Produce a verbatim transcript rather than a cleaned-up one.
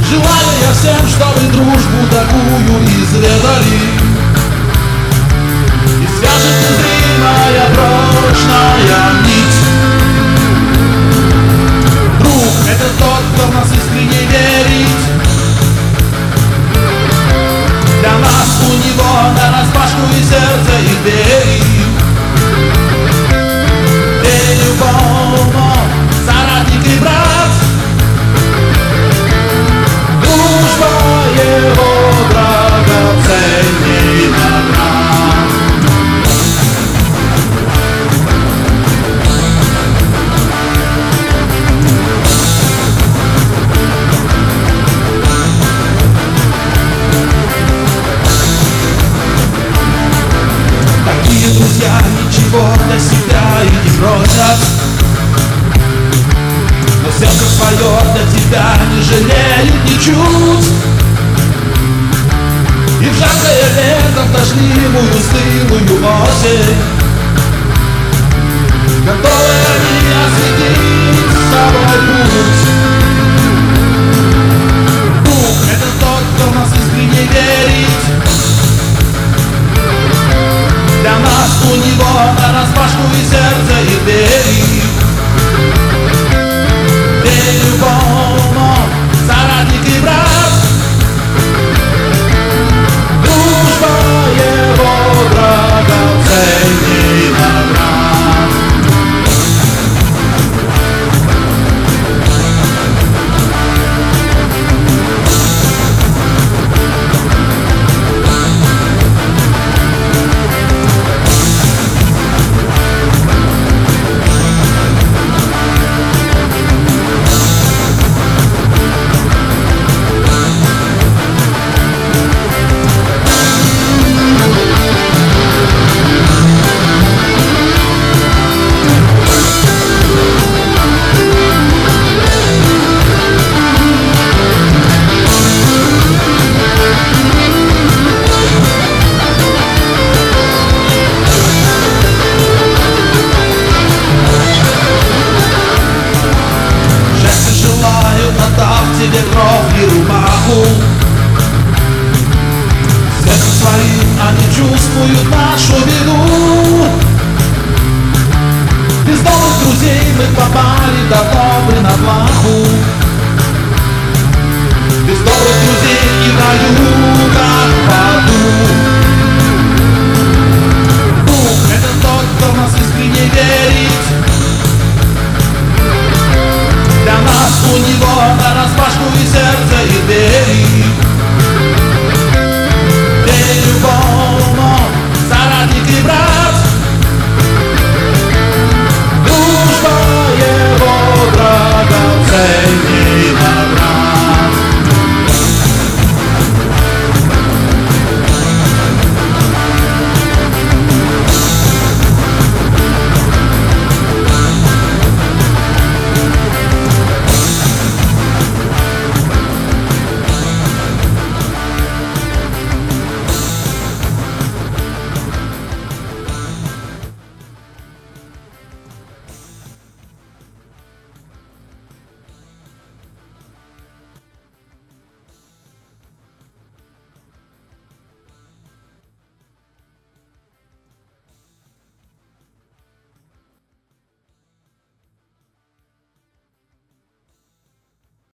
Желаю я всем, чтобы дружбу такую изведали, и свяжет незримая прочная нить. Друг — это тот, кто в нас искренне верит. Для нас у него нараспашку и сердце, и двери. День любому соратник и брат, дружба его драгоценней наград. Такие друзья ничего для себя и не просят, но сердце свое для тебя не жалеют ничуть. И в жаркое лето, в дождливую стылую осень готовы они осветить с собой путь. Друг — это тот, кто в нас искренне верит. Для нас у него нараспашку и сердце, и двери. День любому соратник и брат, дружба его драгоценней наград. Тебе кровь и рубаху, сердцем своим они чувствуют нашу беду. Без новых друзей мы попали давно бы на плаху.